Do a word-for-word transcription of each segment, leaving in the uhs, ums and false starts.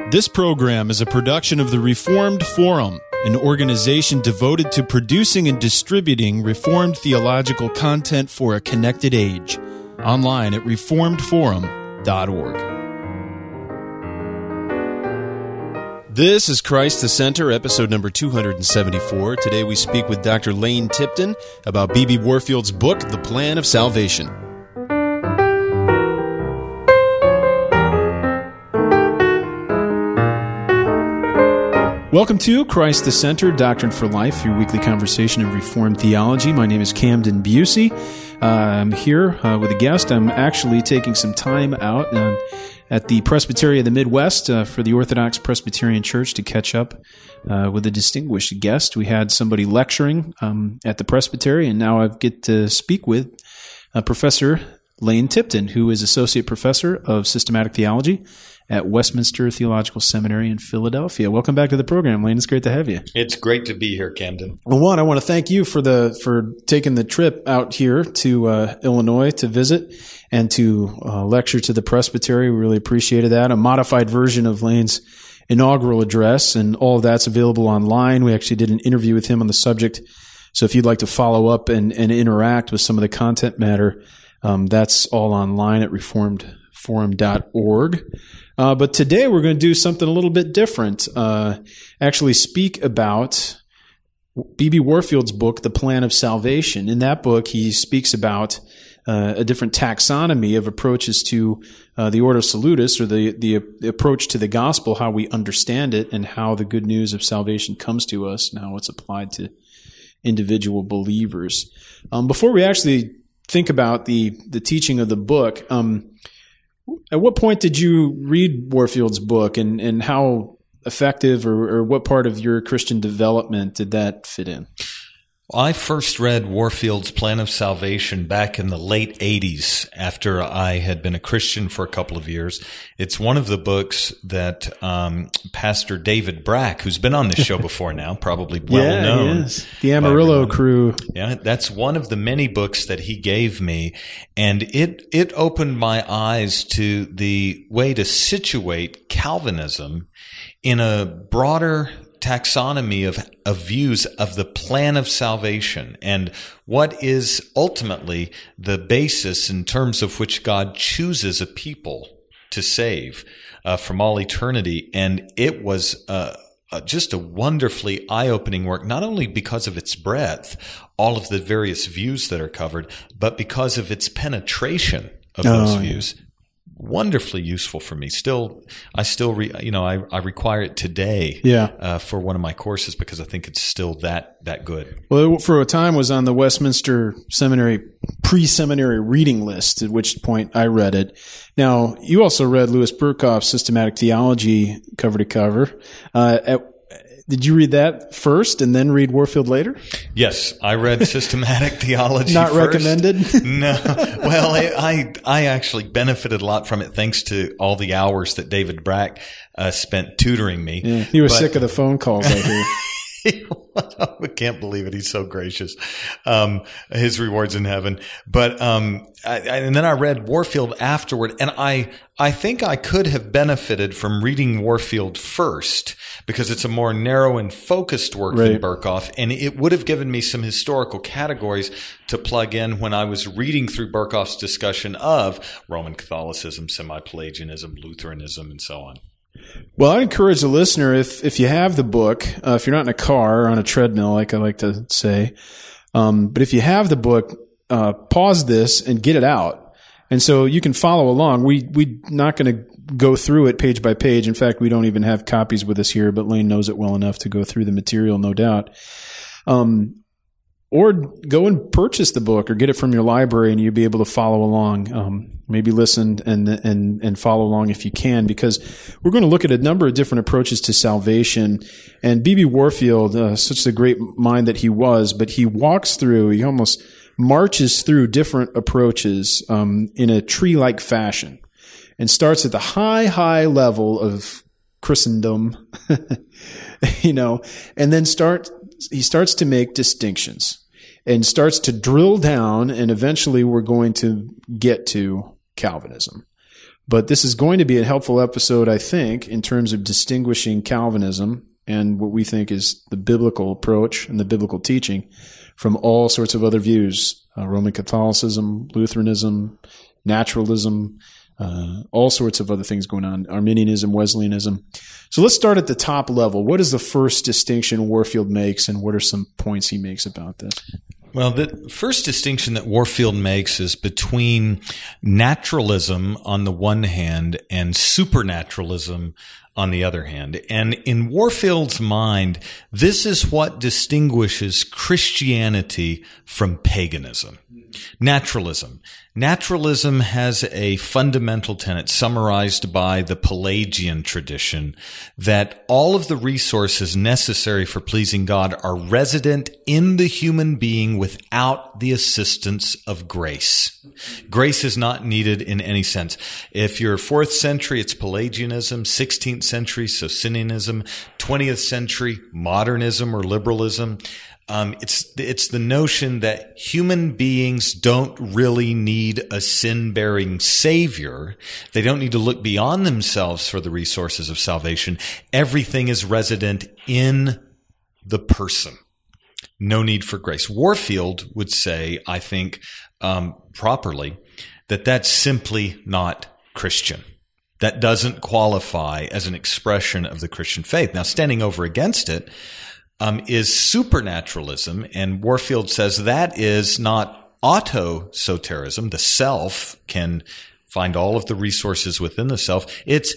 This program is a production of the Reformed Forum, an organization devoted to producing and distributing Reformed theological content for a connected age. Online at reformed forum dot org. This is Christ the Center, episode number two hundred seventy-four. Today we speak with Doctor Lane Tipton about B B Warfield's book, The Plan of Salvation. Welcome to Christ the Center, Doctrine for Life, your weekly conversation of Reformed theology. My name is Camden Busey. Uh, I'm here uh, with a guest. I'm actually taking some time out uh, at the Presbytery of the Midwest uh, for the Orthodox Presbyterian Church to catch up uh, with a distinguished guest. We had somebody lecturing um, at the Presbytery, and now I get to speak with uh, Professor Lane Tipton, who is Associate Professor of Systematic Theology at Westminster Theological Seminary in Philadelphia. Welcome back to the program, Lane. It's great to have you. It's great to be here, Camden. Well, one, I want to thank you for the for taking the trip out here to uh, Illinois to visit and to uh, lecture to the Presbytery. We really appreciated that. A modified version of Lane's inaugural address, and all of that's available online. We actually did an interview with him on the subject. So if you'd like to follow up and, and interact with some of the content matter, um, that's all online at reformed forum dot org. Uh, but today we're going to do something a little bit different. Uh, actually speak about B B Warfield's book, The Plan of Salvation. In that book, he speaks about uh, a different taxonomy of approaches to uh, the Ordo Salutis, or the, the the approach to the gospel, how we understand it, and how the good news of salvation comes to us, and how it's applied to individual believers. Um, before we actually think about the the teaching of the book, um, at what point did you read Warfield's book, and, and how effective or, or what part of your Christian development did that fit in? I first read Warfield's Plan of Salvation back in the late eighties after I had been a Christian for a couple of years. It's one of the books that um, Pastor David Brack, who's been on this show before now, probably well yeah, known. Yes. The Amarillo crew. Yeah, that's one of the many books that he gave me, and it it opened my eyes to the way to situate Calvinism in a broader taxonomy of, of views of the plan of salvation and what is ultimately the basis in terms of which God chooses a people to save uh, from all eternity. And it was uh, uh, just a wonderfully eye-opening work, not only because of its breadth, all of the various views that are covered, but because of its penetration of oh, those yeah. views. Wonderfully useful for me. Still, I still, re, you know, I, I require it today yeah. uh, for one of my courses because I think it's still that that good. Well, it, for a time was on the Westminster Seminary pre-seminary reading list, at which point I read it. Now, you also read Louis Berkhof's Systematic Theology cover to cover. Uh, at, Did you read that first and then read Warfield later? Yes, I read Systematic Theology Not first. recommended? No. Well, I, I I actually benefited a lot from it thanks to all the hours that David Brack uh, spent tutoring me. Yeah, he was but, sick of the phone calls, I hear. I can't believe it. He's so gracious. Um, his rewards in heaven. But, um, I, I, and then I read Warfield afterward, and I, I think I could have benefited from reading Warfield first because it's a more narrow and focused work right. than Berkhof, and it would have given me some historical categories to plug in when I was reading through Berkhof's discussion of Roman Catholicism, semi-Pelagianism, Lutheranism, and so on. Well, I encourage the listener, if if you have the book, uh, if you're not in a car or on a treadmill, like I like to say, um, but if you have the book, uh, pause this and get it out. And so you can follow along. We, we're not going to go through it page by page. In fact, we don't even have copies with us here, but Lane knows it well enough to go through the material, no doubt. Um, Or go and purchase the book or get it from your library and you'll be able to follow along. Um, maybe listen and, and, and follow along if you can, because we're going to look at a number of different approaches to salvation. And B B Warfield, uh, such a great mind that he was, but he walks through, he almost marches through different approaches, um, in a tree-like fashion and starts at the high, high level of Christendom, you know, and then start, he starts to make distinctions and starts to drill down, and eventually we're going to get to Calvinism. But this is going to be a helpful episode, I think, in terms of distinguishing Calvinism and what we think is the biblical approach and the biblical teaching from all sorts of other views, uh, Roman Catholicism, Lutheranism, naturalism, uh, all sorts of other things going on, Arminianism, Wesleyanism. So let's start at the top level. What is the first distinction Warfield makes, and what are some points he makes about this? Well, the first distinction that Warfield makes is between naturalism on the one hand and supernaturalism on the other hand. And in Warfield's mind, this is what distinguishes Christianity from paganism. Naturalism. Naturalism has a fundamental tenet summarized by the Pelagian tradition that all of the resources necessary for pleasing God are resident in the human being without the assistance of grace. Grace is not needed in any sense. If you're fourth century, it's Pelagianism, sixteenth century, Socinianism, twentieth century, modernism or liberalism. Um, it's, it's the notion that human beings don't really need a sin-bearing savior. They don't need to look beyond themselves for the resources of salvation. Everything is resident in the person. No need for grace. Warfield would say, I think, um, properly, that that's simply not Christian. That doesn't qualify as an expression of the Christian faith. Now, standing over against it, Um, is supernaturalism, and Warfield says that is not autosoterism. The self can find all of the resources within the self. It's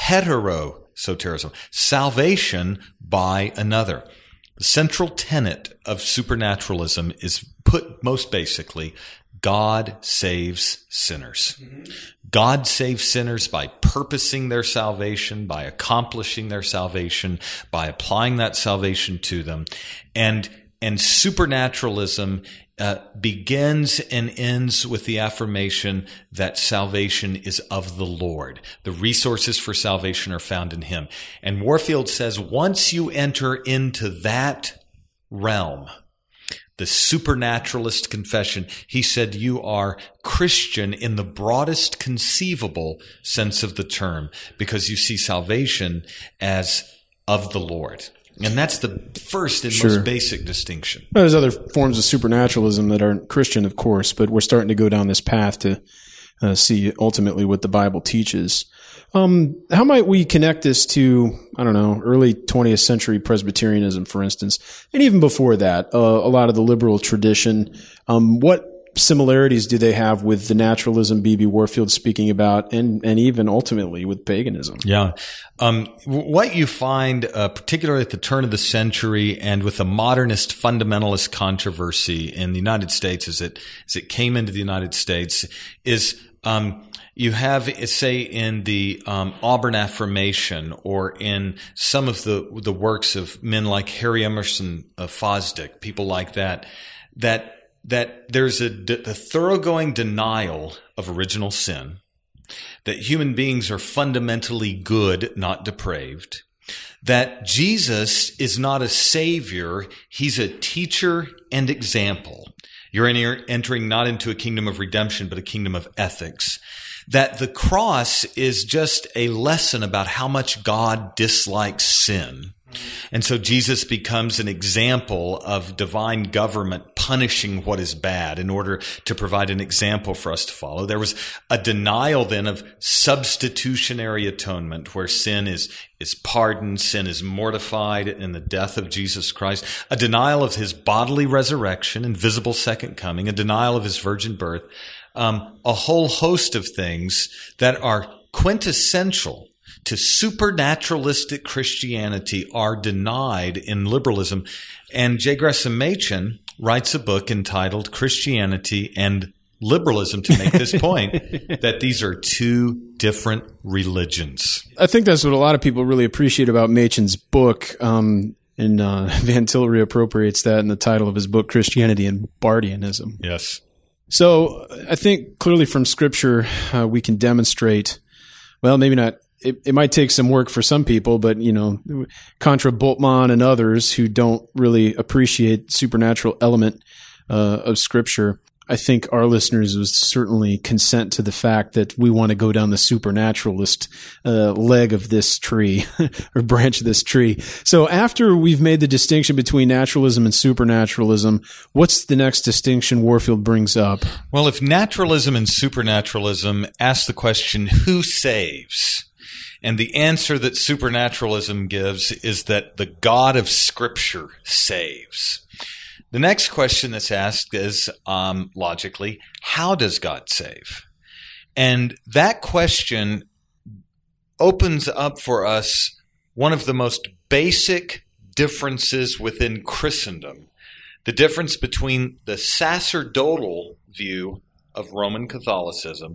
heterosoterism, salvation by another. The central tenet of supernaturalism is put most basically, God saves sinners. Mm-hmm. God saves sinners by purposing their salvation, by accomplishing their salvation, by applying that salvation to them. And, and supernaturalism uh, begins and ends with the affirmation that salvation is of the Lord. The resources for salvation are found in Him. And Warfield says once you enter into that realm, the supernaturalist confession, he said you are Christian in the broadest conceivable sense of the term because you see salvation as of the Lord. And that's the first and sure. most basic distinction. Well, there's other forms of supernaturalism that aren't Christian, of course, but we're starting to go down this path to uh, see ultimately what the Bible teaches. Um, how might we connect this to, I don't know, early twentieth century Presbyterianism, for instance, and even before that, uh, a lot of the liberal tradition? Um, what similarities do they have with the naturalism B B Warfield's speaking about, and and even ultimately with paganism? Yeah, um, what you find, uh, particularly at the turn of the century, and with the modernist fundamentalist controversy in the United States, as it as it came into the United States, is um, you have, say, in the um, Auburn Affirmation, or in some of the the works of men like Harry Emerson uh, Fosdick, people like that, that that there's a, a thoroughgoing denial of original sin, that human beings are fundamentally good, not depraved, that Jesus is not a savior, He's a teacher and example. You're entering not into a kingdom of redemption, but a kingdom of ethics. That the cross is just a lesson about how much God dislikes sin. And so Jesus becomes an example of divine government punishing what is bad in order to provide an example for us to follow. There was a denial then of substitutionary atonement, where sin is, is pardoned, sin is mortified in the death of Jesus Christ, a denial of His bodily resurrection and visible second coming, a denial of His virgin birth, um, a whole host of things that are quintessential to supernaturalistic Christianity are denied in liberalism. And J. Gresham Machen writes a book entitled Christianity and Liberalism to make this point, that these are two different religions. I think that's what a lot of people really appreciate about Machen's book. Um, and uh, Van Til reappropriates that in the title of his book, Christianity and Bardianism. Yes. So I think clearly from Scripture, uh, we can demonstrate, well, maybe not, It, it might take some work for some people, but, you know, contra Bultmann and others who don't really appreciate the supernatural element uh, of Scripture, I think our listeners would certainly consent to the fact that we want to go down the supernaturalist uh, leg of this tree or branch of this tree. So after we've made the distinction between naturalism and supernaturalism, what's the next distinction Warfield brings up? Well, if naturalism and supernaturalism ask the question, who saves? And the answer that supernaturalism gives is that the God of Scripture saves. The next question that's asked is, um, logically, how does God save? And that question opens up for us one of the most basic differences within Christendom, the difference between the sacerdotal view of Roman Catholicism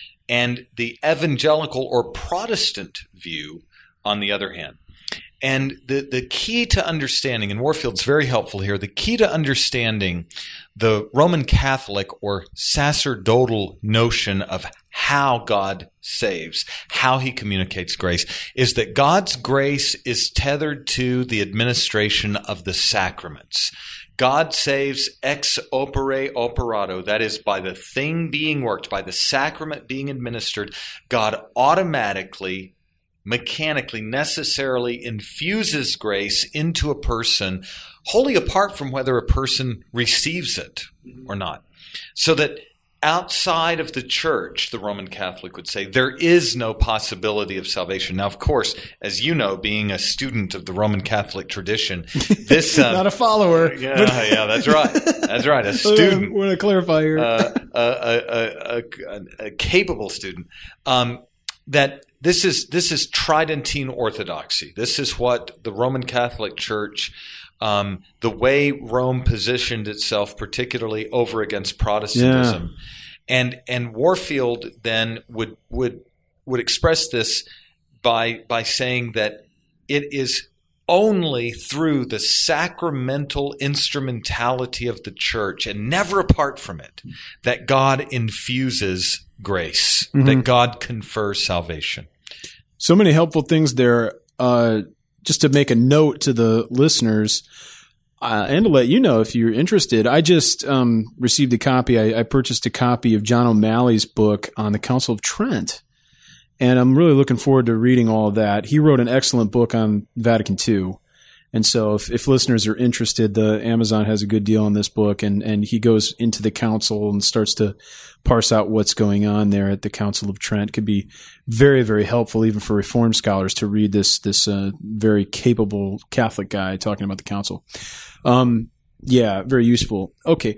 and the evangelical or Protestant view on the other hand. And the, the key to understanding, and Warfield's very helpful here, the key to understanding the Roman Catholic or sacerdotal notion of how God saves, how he communicates grace, is that God's grace is tethered to the administration of the sacraments. God saves ex opere operato, that is, by the thing being worked, by the sacrament being administered, God automatically mechanically, necessarily infuses grace into a person, wholly apart from whether a person receives it or not. So that outside of the church, the Roman Catholic would say, there is no possibility of salvation. Now, of course, as you know, being a student of the Roman Catholic tradition, this... Uh, Not a follower. Yeah, yeah, that's right. That's right, a student. I want to clarify here. Uh, a, a, a, a, a capable student. Um, that this is this is Tridentine orthodoxy. This is what the Roman Catholic Church, um, the way Rome positioned itself, particularly over against Protestantism, yeah. and and Warfield then would would would express this by by saying that it is only through the sacramental instrumentality of the church and never apart from it that God infuses grace, mm-hmm. that God confers salvation. So many helpful things there. Uh, just to make a note to the listeners uh, and to let you know if you're interested, I just um, received a copy. I, I purchased a copy of John O'Malley's book on the Council of Trent. And I'm really looking forward to reading all of that. He wrote an excellent book on Vatican Two. And so if, if listeners are interested, the Amazon has a good deal on this book, and, and he goes into the council and starts to parse out what's going on there at the Council of Trent. Could be very, very helpful even for Reformed scholars to read this this uh, very capable Catholic guy talking about the council. Um, yeah, very useful. Okay.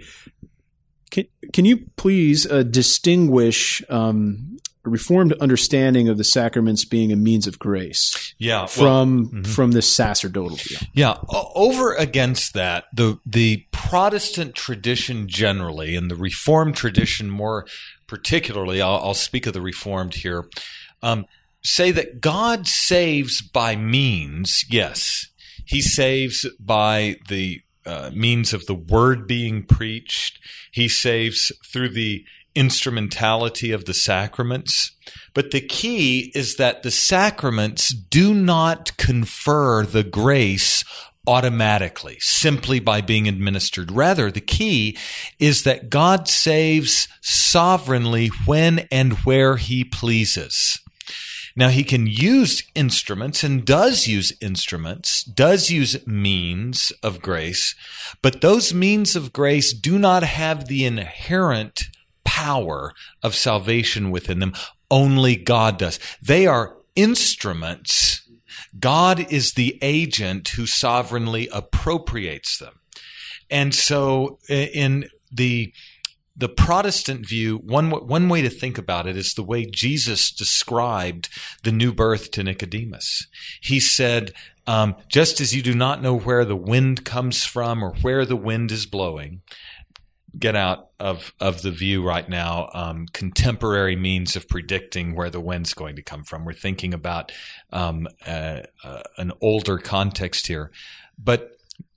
Can, can you please uh, distinguish um, a Reformed understanding of the sacraments being a means of grace yeah, from well, mm-hmm. from this sacerdotal view? Yeah. Over against that, the the Protestant tradition generally, and the Reformed tradition more particularly, I'll, I'll speak of the Reformed here, um, say that God saves by means, yes. He saves by the uh, means of the word being preached. He saves through the instrumentality of the sacraments. But the key is that the sacraments do not confer the grace automatically, simply by being administered. Rather, the key is that God saves sovereignly when and where he pleases. Now, he can use instruments and does use instruments, does use means of grace, but those means of grace do not have the inherent power of salvation within them. Only God does. They are instruments. God is the agent who sovereignly appropriates them. And so in the the Protestant view, one one way to think about it is the way Jesus described the new birth to Nicodemus. He said, um, just as you do not know where the wind comes from or where the wind is blowing, get out of, of the view right now um, contemporary means of predicting where the wind's going to come from. We're thinking about um, uh, uh, an older context here. But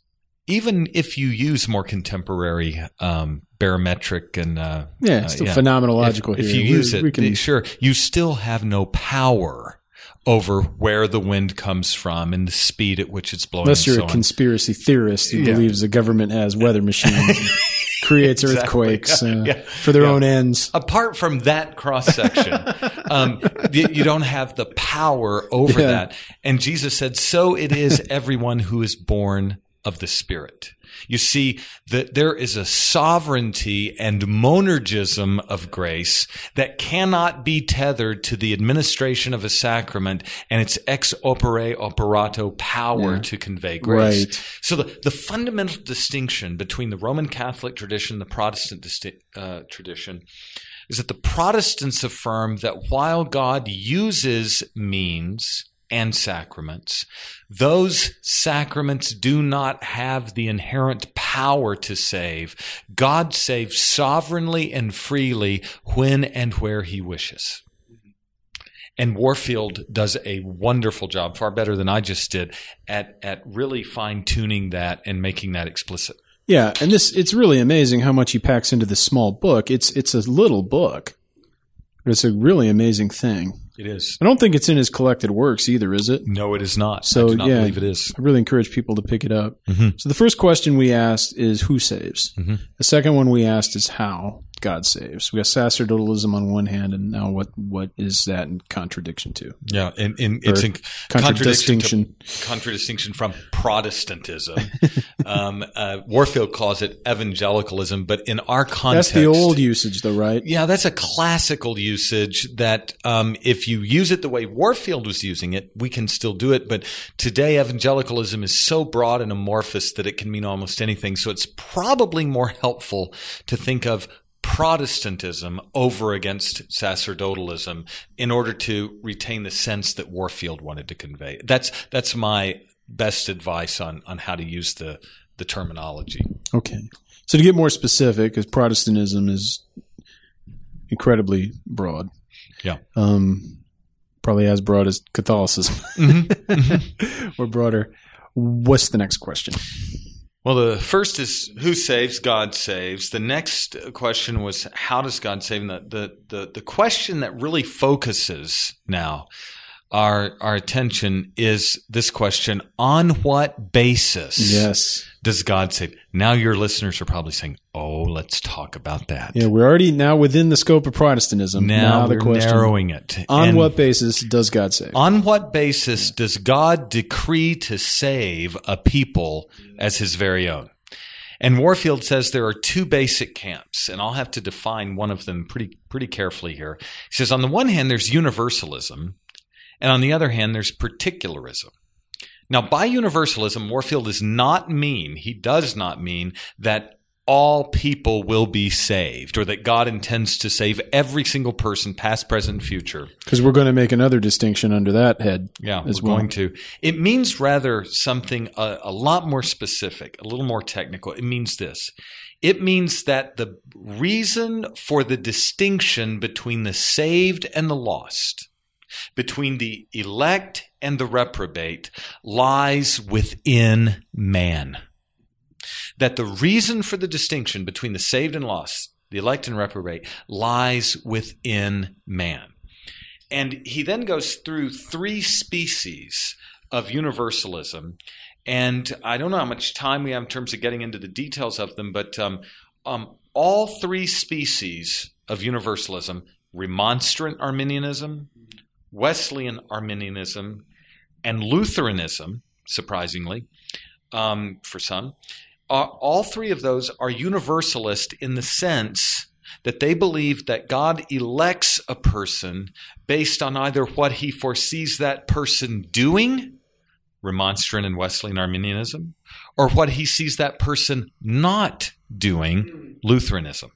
even if you use more contemporary um, barometric and uh, yeah, it's still uh, yeah, phenomenological if, here. If you we, use it, we can... sure, you still have no power over where the wind comes from and the speed at which it's blowing. Unless you're and so a on. conspiracy theorist who yeah. believes the government has weather machines and creates Exactly. earthquakes uh, Yeah. for their Yeah. own ends. Apart from that cross section, um, you, you don't have the power over Yeah. that. And Jesus said, "So it is everyone who is born of the Spirit." You see that there is a sovereignty and monergism of grace that cannot be tethered to the administration of a sacrament and its ex opere operato power Yeah. to convey grace. Right. So the, the fundamental distinction between the Roman Catholic tradition and the Protestant disti- uh, tradition is that the Protestants affirm that while God uses means and sacraments, those sacraments do not have the inherent power to save. God saves sovereignly and freely when and where he wishes. And Warfield does a wonderful job, far better than I just did, at, at really fine-tuning that and making that explicit. Yeah, and this it's really amazing how much he packs into this small book. It's it's a little book, but it's a really amazing thing. It is. I don't think it's in his collected works either, is it? No, it is not. So I do not yeah, believe it is. I really encourage people to pick it up. Mm-hmm. So the first question we asked is who saves? Mm-hmm. The second one we asked is how God saves. We got sacerdotalism on one hand, and now what what is that in contradiction to? Yeah, and, and it's in contradistinction. contradiction to, contradistinction from Protestantism. um, uh, Warfield calls it evangelicalism, but in our context, That's the old usage, though, right? yeah, that's a classical usage that um, if you use it the way Warfield was using it, we can still do it. But today, evangelicalism is so broad and amorphous that it can mean almost anything. So it's probably more helpful to think of Protestantism over against sacerdotalism in order to retain the sense that Warfield wanted to convey. That's that's my best advice on on how to use the the terminology. Okay. So to get more specific, because Protestantism is incredibly broad. Yeah. Um, probably as broad as Catholicism Mm-hmm. Mm-hmm. or broader. What's the next question? Well, the first is who saves? God saves. The next question was how does God save? And the, the, the, the question that really focuses now our our attention is this question: on what basis Yes. does God save? Now your listeners are probably saying, "Oh, let's talk about that." Yeah, we're already now within the scope of Protestantism. Now, Now the we're question: narrowing it. on And what basis does God save? On what basis does God decree to save a people as his very own? And Warfield says there are two basic camps, and I'll have to define one of them pretty pretty carefully here. He says on the one hand, there's universalism, and on the other hand, there's particularism. Now, by universalism, Warfield does not mean, he does not mean that all people will be saved, or that God intends to save every single person, past, present, and future. Because we're going to make another distinction under that head. Yeah, as we're well. going to. It means rather something a, a lot more specific, a little more technical. It means this. It means that the reason for the distinction between the saved and the lost, between the elect and the reprobate, lies within man. That the reason for the distinction between the saved and lost, the elect and reprobate, lies within man. And he then goes through three species of universalism. And I don't know how much time we have in terms of getting into the details of them, but um, um, all three species of universalism, Remonstrant Arminianism, Wesleyan Arminianism, and Lutheranism, surprisingly, um, for some, uh, all three of those are universalist in the sense that they believe that God elects a person based on either what he foresees that person doing, Remonstrant and Wesleyan Arminianism, or what he sees that person not doing, Lutheranism.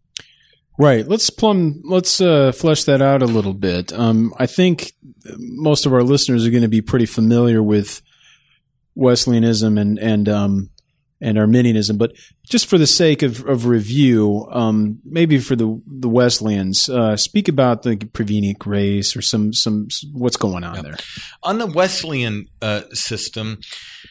Right. Let's plumb. Let's uh, flesh that out a little bit. Um, I think most of our listeners are going to be pretty familiar with Wesleyanism and and um, and Arminianism, but just for the sake of, of review, um, maybe for the the Wesleyans, uh, speak about the prevenient grace or some some what's going on Yep. there. On the Wesleyan uh, system,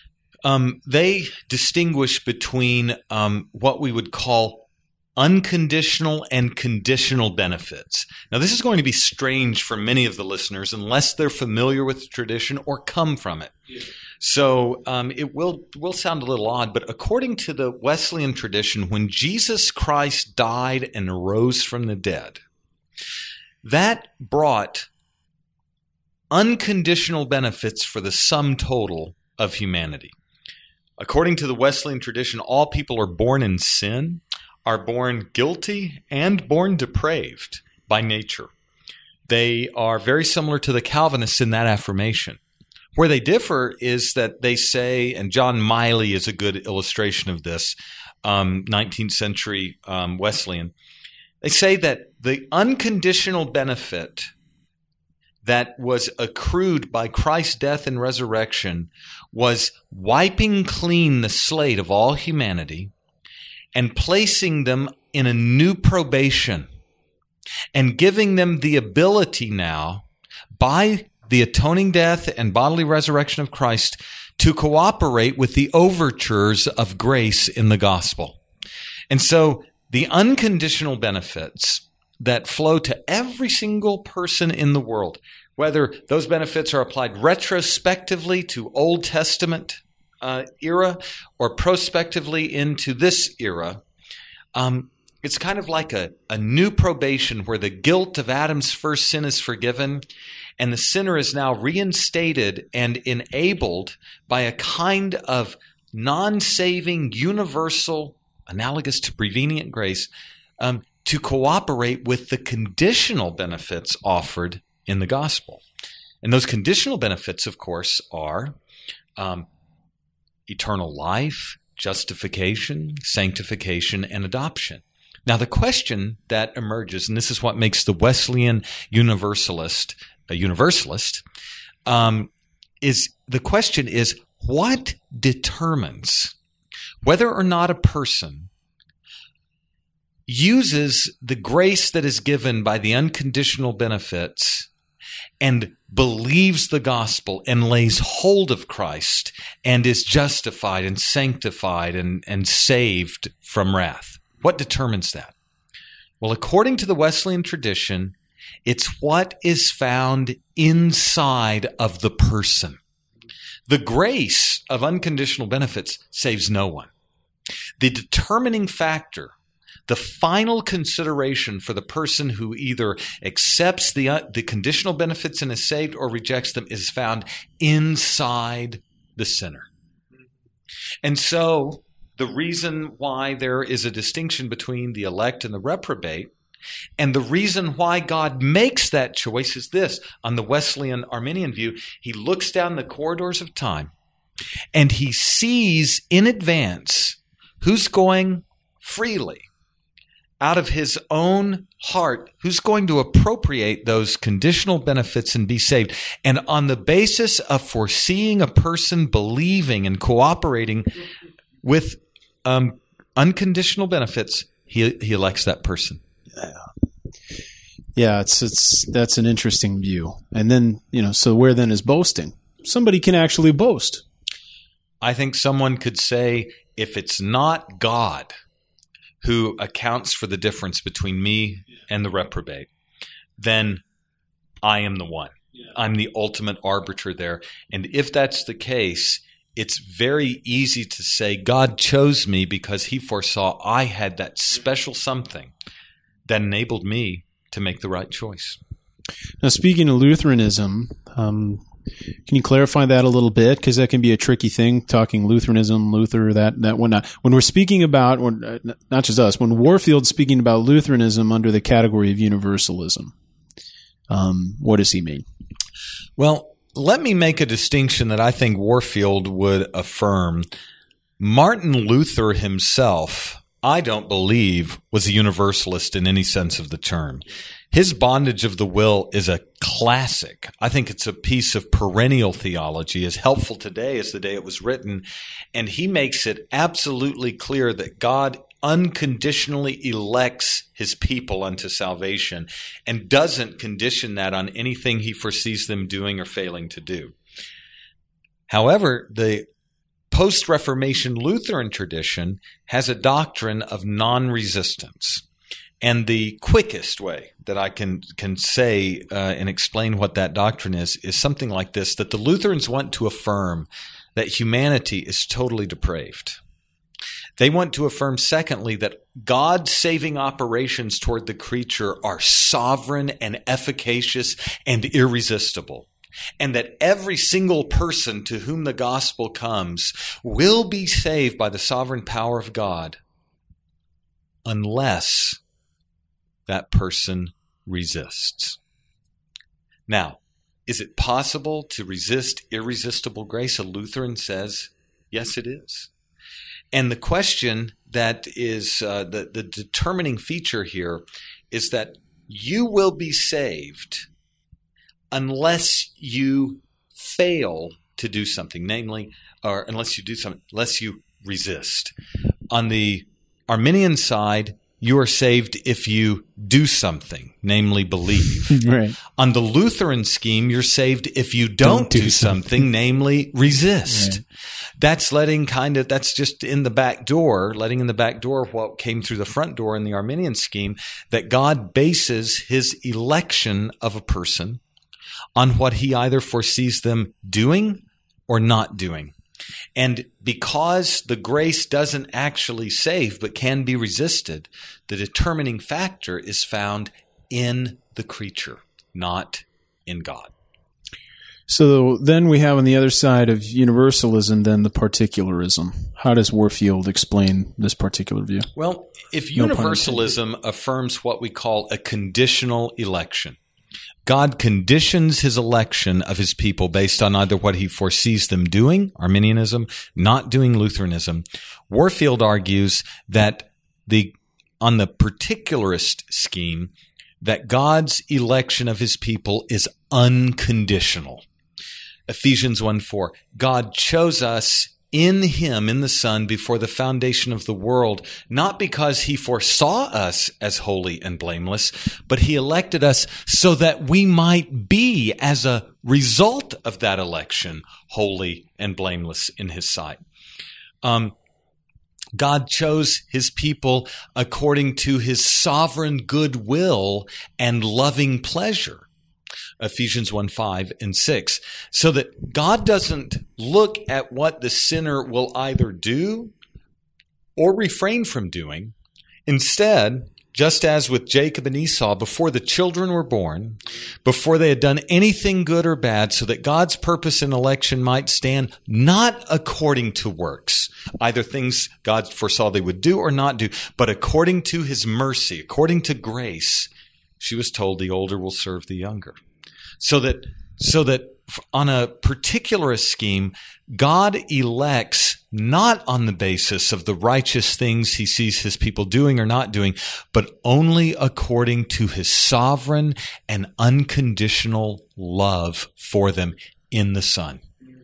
um, they distinguish between um, what we would call unconditional and conditional benefits. Now, this is going to be strange for many of the listeners unless they're familiar with the tradition or come from it. Yeah. So um, it will will sound a little odd, but according to the Wesleyan tradition, when Jesus Christ died and arose from the dead, that brought unconditional benefits for the sum total of humanity. According to the Wesleyan tradition, all people are born in sin, are born guilty, and born depraved by nature. They are very similar to the Calvinists in that affirmation. Where they differ is that they say, and John Miley is a good illustration of this, um, nineteenth century um, Wesleyan, they say that the unconditional benefit that was accrued by Christ's death and resurrection was wiping clean the slate of all humanity and placing them in a new probation and giving them the ability now, by the atoning death and bodily resurrection of Christ, to cooperate with the overtures of grace in the gospel. And so the unconditional benefits that flow to every single person in the world, whether those benefits are applied retrospectively to Old Testament uh, era or prospectively into this era, um, it's kind of like a, a new probation where the guilt of Adam's first sin is forgiven and the sinner is now reinstated and enabled by a kind of non-saving, universal, analogous to prevenient grace, um, to cooperate with the conditional benefits offered in the gospel. And those conditional benefits, of course, are um, eternal life, justification, sanctification, and adoption. Now, the question that emerges, and this is what makes the Wesleyan Universalist a universalist, um, is the question is, what determines whether or not a person uses the grace that is given by the unconditional benefits and believes the gospel and lays hold of Christ and is justified and sanctified and, and saved from wrath? What determines that? Well, according to the Wesleyan tradition, it's what is found inside of the person. The grace of unconditional benefits saves no one. The determining factor, the final consideration for the person who either accepts the uh, the conditional benefits and is saved or rejects them, is found inside the sinner. And so the reason why there is a distinction between the elect and the reprobate, and the reason why God makes that choice, is this. On the Wesleyan Arminian view, he looks down the corridors of time and he sees in advance who's going freely out of his own heart, who's going to appropriate those conditional benefits and be saved. And on the basis of foreseeing a person believing and cooperating with um, unconditional benefits, he, he elects that person. Yeah, it's it's that's an interesting view. And then, you know, so where then is boasting? Somebody can actually boast. I think someone could say, if it's not God who accounts for the difference between me and the reprobate, then I am the one. I'm the ultimate arbiter there. And if that's the case, it's very easy to say God chose me because he foresaw I had that special something that enabled me to make the right choice. Now, speaking of Lutheranism, um, can you clarify that a little bit? Because that can be a tricky thing, talking Lutheranism, Luther, that, that whatnot. When we're speaking about, or not just us, when Warfield's speaking about Lutheranism under the category of universalism, um, what does he mean? Well, let me make a distinction that I think Warfield would affirm. Martin Luther himself, I don't believe, was a universalist in any sense of the term. His Bondage of the Will is a classic. I think it's a piece of perennial theology, as helpful today as the day it was written. And he makes it absolutely clear that God unconditionally elects his people unto salvation and doesn't condition that on anything he foresees them doing or failing to do. However, the post-Reformation Lutheran tradition has a doctrine of non-resistance. And the quickest way that I can can say uh, and explain what that doctrine is is something like this, that the Lutherans want to affirm that humanity is totally depraved. They want to affirm, secondly, that God's saving operations toward the creature are sovereign and efficacious and irresistible, and that every single person to whom the gospel comes will be saved by the sovereign power of God unless that person resists. Now, is it possible to resist irresistible grace? A Lutheran says, yes, it is. And the question that is uh, the, the determining feature here is that you will be saved unless you fail to do something, namely, or unless you do something, unless you resist. On the Arminian side, you are saved if you do something, namely believe. Right. On the Lutheran scheme, you're saved if you don't, don't do, do something, something, namely resist. Right. That's letting kind of, that's just in the back door, letting in the back door what came through the front door in the Arminian scheme, that God bases his election of a person on what he either foresees them doing or not doing. And because the grace doesn't actually save but can be resisted, the determining factor is found in the creature, not in God. So then we have on the other side of universalism, then the particularism. How does Warfield explain this particular view? Well, if universalism affirms what we call a conditional election, God conditions his election of his people based on either what he foresees them doing, Arminianism, not doing, Lutheranism. Warfield argues that the on the particularist scheme, that God's election of his people is unconditional. Ephesians one four, God chose us in him, in the Son, before the foundation of the world, not because he foresaw us as holy and blameless, but he elected us so that we might be, as a result of that election, holy and blameless in his sight. Um, God chose his people according to his sovereign goodwill and loving pleasure. Ephesians one five and six, so that God doesn't look at what the sinner will either do or refrain from doing. Instead, just as with Jacob and Esau, before the children were born, before they had done anything good or bad, so that God's purpose in election might stand not according to works, either things God foresaw they would do or not do, but according to his mercy, according to grace, she was told the older will serve the younger. So that, so that on a particularist scheme, God elects not on the basis of the righteous things he sees his people doing or not doing, but only according to his sovereign and unconditional love for them in the Son.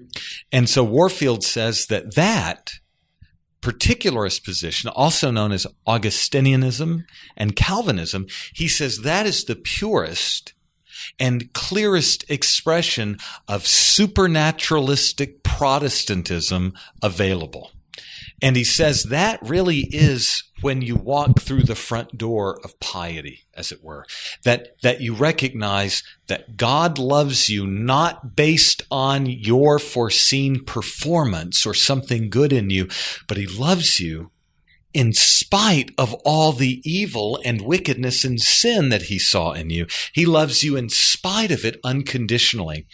And so Warfield says that that particularist position, also known as Augustinianism and Calvinism, he says that is the purest and clearest expression of supernaturalistic Protestantism available. And he says that really is when you walk through the front door of piety, as it were, that, that you recognize that God loves you not based on your foreseen performance or something good in you, but he loves you in spite of all the evil and wickedness and sin that he saw in you. He loves you in spite of it unconditionally.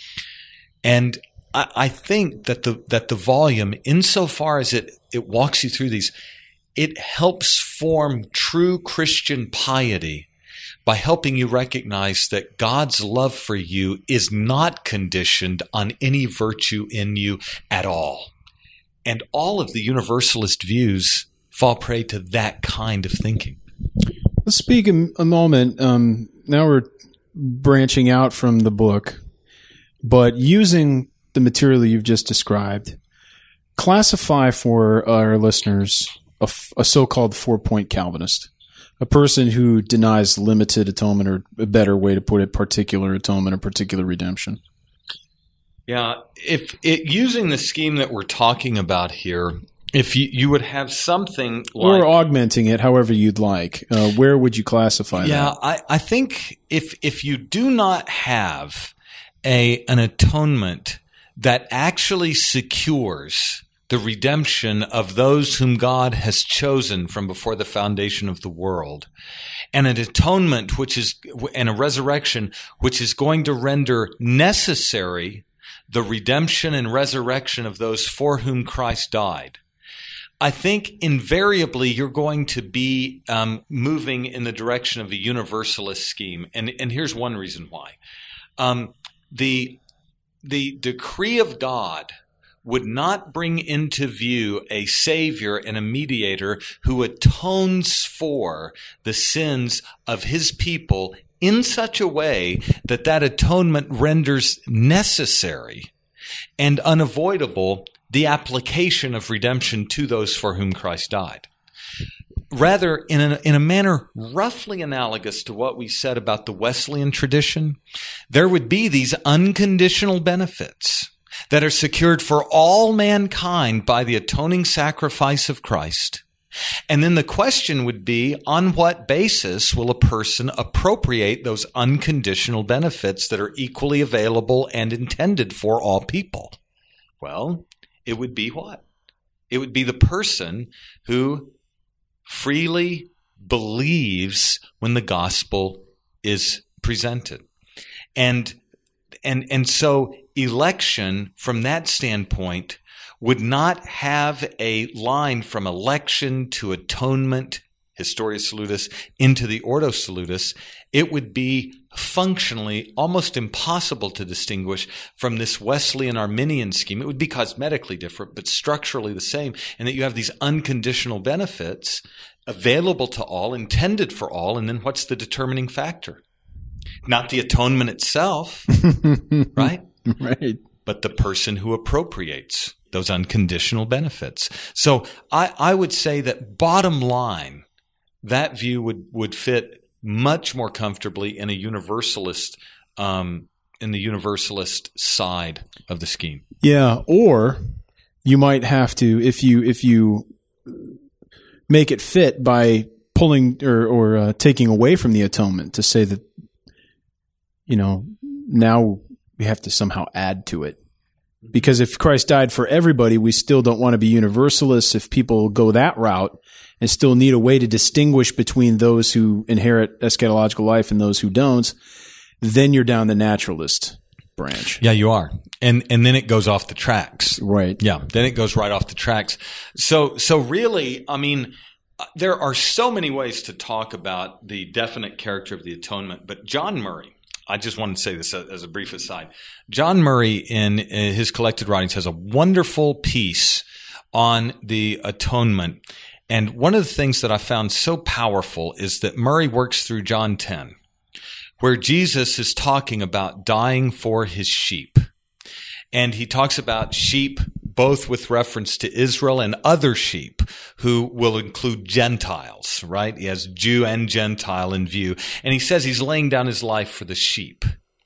And I, I think that the that the volume, insofar as it, it walks you through these, it helps form true Christian piety by helping you recognize that God's love for you is not conditioned on any virtue in you at all. And all of the universalist views fall prey to that kind of thinking. Let's speak a, a moment. Um, now we're branching out from the book, but using the material you've just described, classify for our listeners a, a so-called four-point Calvinist, a person who denies limited atonement, or a better way to put it, particular atonement or particular redemption. Yeah, if it, using the scheme that we're talking about here, If you, you would have something like... Or augmenting it however you'd like. Uh, where would you classify yeah, that? Yeah, I, I think if if you do not have a an atonement that actually secures the redemption of those whom God has chosen from before the foundation of the world, and an atonement which is, and a resurrection which is going to render necessary the redemption and resurrection of those for whom Christ died, I think invariably you're going to be um, moving in the direction of a universalist scheme, and and here's one reason why: um, the the decree of God would not bring into view a Savior and a mediator who atones for the sins of His people in such a way that that atonement renders necessary and unavoidable the application of redemption to those for whom Christ died. Rather, in a, in a manner roughly analogous to what we said about the Wesleyan tradition, there would be these unconditional benefits that are secured for all mankind by the atoning sacrifice of Christ. And then the question would be, on what basis will a person appropriate those unconditional benefits that are equally available and intended for all people? Well, it would be what? It would be the person who freely believes when the gospel is presented. And and and so election from that standpoint would not have a line from election to atonement, Historia Salutis, into the Ordo Salutis. It would be functionally almost impossible to distinguish from this Wesleyan Arminian scheme. It would be cosmetically different, but structurally the same, in that you have these unconditional benefits available to all, intended for all, and then what's the determining factor? Not the atonement itself, right? Right. But the person who appropriates those unconditional benefits. So I, I would say that bottom line, that view would, would fit much more comfortably in a universalist, um, in the universalist side of the scheme. Yeah, or you might have to, if you if you make it fit by pulling or or uh, taking away from the atonement, to say that, you know, now we have to somehow add to it. Because if Christ died for everybody, we still don't want to be universalists if people go that route, and still need a way to distinguish between those who inherit eschatological life and those who don't. Then you're down the naturalist branch. Yeah, you are. And and then it goes off the tracks. Right. Yeah, then it goes right off the tracks. So so really, I mean, there are so many ways to talk about the definite character of the atonement, but John Murray, I just wanted to say this as a brief aside. John Murray, in his collected writings, has a wonderful piece on the atonement. And one of the things that I found so powerful is that Murray works through John ten, where Jesus is talking about dying for his sheep. And he talks about sheep both with reference to Israel and other sheep, who will include Gentiles, right? He has Jew and Gentile in view. And he says he's laying down his life for the sheep.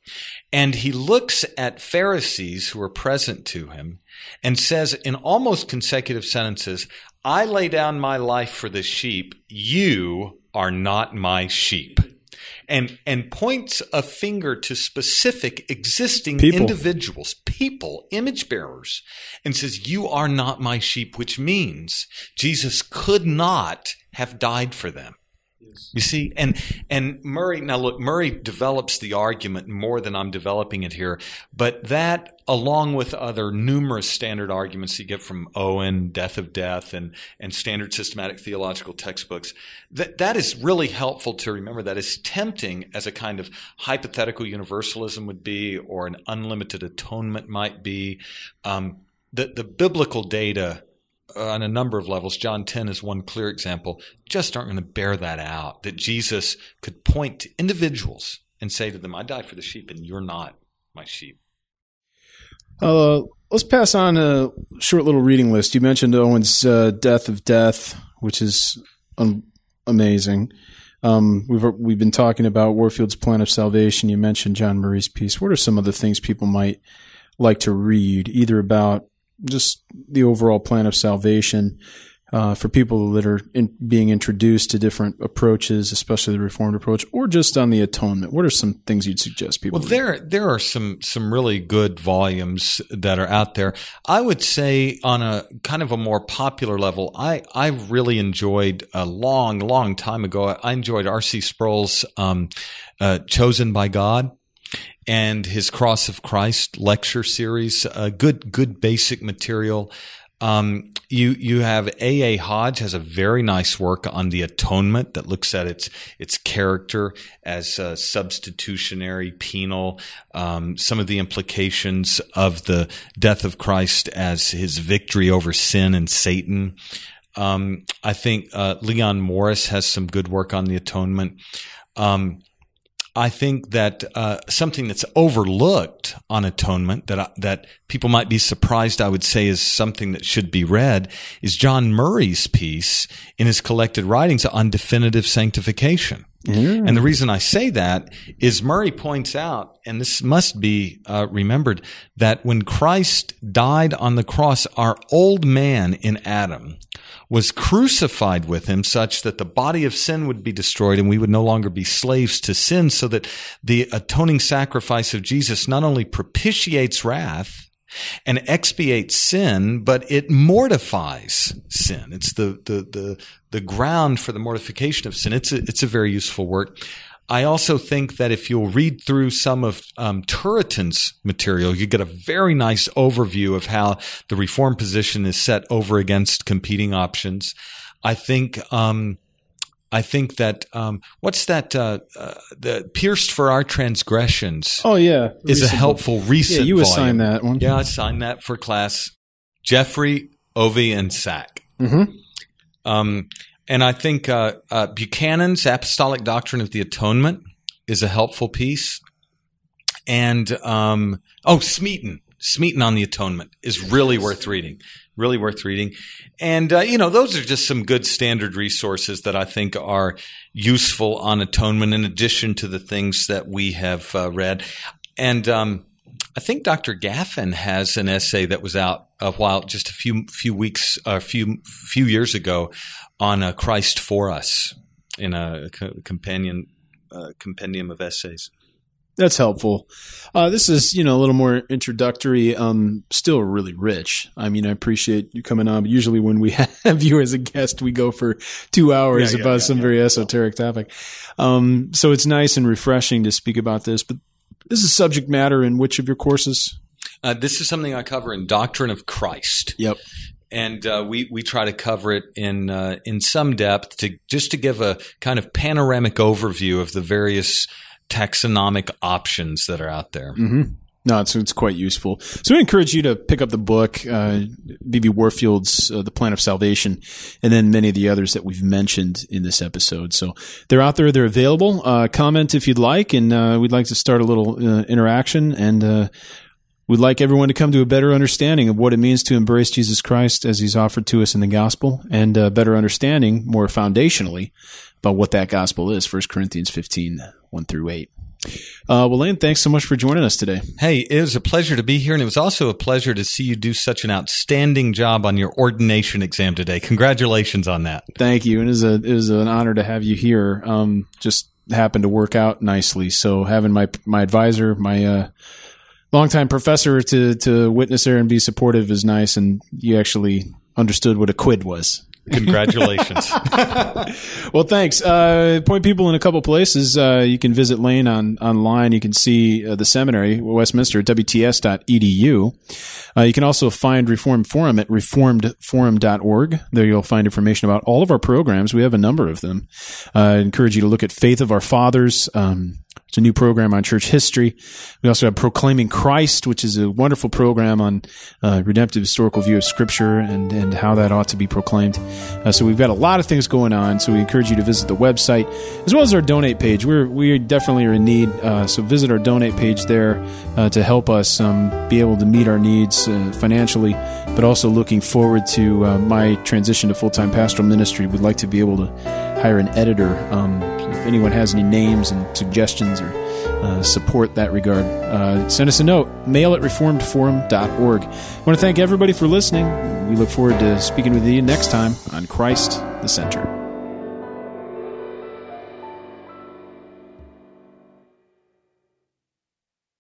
And he looks at Pharisees who are present to him and says in almost consecutive sentences, I lay down my life for the sheep. You are not my sheep. And and points a finger to specific existing people. individuals, people, image bearers, and says, you are not my sheep, which means Jesus could not have died for them. Yes. You see, and and Murray, now look, Murray develops the argument more than I'm developing it here, but that, along with other numerous standard arguments you get from Owen, Death of Death, and, and standard systematic theological textbooks, that, that is really helpful to remember. That is tempting as a kind of hypothetical universalism would be, or an unlimited atonement might be. Um, the, the biblical data on a number of levels, John ten is one clear example, just aren't going to bear that out, that Jesus could point to individuals and say to them, I die for the sheep and you're not my sheep. Uh, let's pass on a short little reading list. You mentioned Owen's uh, Death of Death, which is um, amazing. Um, we've we've been talking about Warfield's Plan of Salvation. You mentioned John Murray's piece. What are some of the things people might like to read, either about just the overall plan of salvation uh, for people that are in, being introduced to different approaches, especially the Reformed approach, or just on the atonement? What are some things you'd suggest people? Well, there there are some some really good volumes that are out there. I would say on a kind of a more popular level, I I really enjoyed a long long time ago. I enjoyed R C Sproul's um, uh, "Chosen by God" and his Cross of Christ lecture series. Uh, good good basic material. Um, you, you have A A Hodge has a very nice work on the atonement that looks at its, its character as uh, substitutionary, penal, um, some of the implications of the death of Christ as his victory over sin and Satan. Um, I think, uh, Leon Morris has some good work on the atonement. Um, I think that uh, something that's overlooked on atonement that I, that people might be surprised, I would say, is something that should be read is John Murray's piece in his collected writings on definitive sanctification. Mm. And the reason I say that is Murray points out, and this must be uh, remembered, that when Christ died on the cross, our old man in Adam was crucified with him such that the body of sin would be destroyed and we would no longer be slaves to sin, so that the atoning sacrifice of Jesus not only propitiates wrath and expiates sin, but it mortifies sin. It's the, the, the, the ground for the mortification of sin. It's a, it's a very useful work. I also think that if you'll read through some of um, Turretin's material, you get a very nice overview of how the Reformed position is set over against competing options. I think, um, I think that um, what's that? Uh, uh, the Pierced for Our Transgressions. Oh yeah, is recent a helpful recent. Yeah, you volume. assigned that one. Yeah, I assigned that for class. Jeffrey, Ovey, and Sack. Mm-hmm. Um, And I think uh, uh, Buchanan's Apostolic Doctrine of the Atonement is a helpful piece. And, um, oh, Smeaton. Smeaton on the Atonement is really worth reading. Really worth reading. And, uh, you know, those are just some good standard resources that I think are useful on atonement in addition to the things that we have uh, read. And um, I think Doctor Gaffin has an essay that was out a while, just a few few weeks, a uh, few few years ago, on uh, Christ for Us in a companion uh, compendium of essays. That's helpful. Uh, this is, you know, a little more introductory, um, still really rich. I mean, I appreciate you coming on. But usually when we have you as a guest, we go for two hours yeah, yeah, about yeah, some yeah, very yeah. esoteric topic. Um, so it's nice and refreshing to speak about this. But this is subject matter in which of your courses? Uh, this is something I cover in Doctrine of Christ. Yep. And uh, we we try to cover it in uh, in some depth to just to give a kind of panoramic overview of the various taxonomic options that are out there. Mm-hmm. No, it's it's quite useful. So I encourage you to pick up the book, uh, B B Warfield's uh, The Plan of Salvation, and then many of the others that we've mentioned in this episode. So they're out there. They're available. Uh, comment if you'd like, and uh, we'd like to start a little uh, interaction, and uh, we'd like everyone to come to a better understanding of what it means to embrace Jesus Christ as he's offered to us in the gospel, and a better understanding, more foundationally, about what that gospel is, First Corinthians fifteen, one through eight. Uh, well, Lane, thanks so much for joining us today. Hey, it was a pleasure to be here, and it was also a pleasure to see you do such an outstanding job on your ordination exam today. Congratulations on that. Thank you. It is a, it was an honor to have you here. Um, just happened to work out nicely. So having my, my advisor, my, uh, longtime professor to, to witness there and be supportive is nice. And you actually understood what a quid was. Congratulations. Well, thanks. Uh, point people in a couple places. Uh, you can visit Lane on online. You can see uh, the seminary, Westminster, at w t s dot e d u. Uh, you can also find Reformed Forum at reformed forum dot org. There you'll find information about all of our programs. We have a number of them. Uh, I encourage you to look at Faith of Our Fathers. Um, It's a new program on church history. We also have Proclaiming Christ, which is a wonderful program on uh, redemptive historical view of Scripture and, and how that ought to be proclaimed. Uh, so we've got a lot of things going on. So we encourage you to visit the website as well as our donate page. We're we definitely are in need. Uh, so visit our donate page there uh, to help us um, be able to meet our needs uh, financially, but also looking forward to uh, my transition to full-time pastoral ministry. We'd like to be able to hire an editor. Um, if anyone has any names and suggestions or uh, support that regard. Uh, send us a note, mail at reformed forum dot org. I want to thank everybody for listening. We look forward to speaking with you next time on Christ the Center.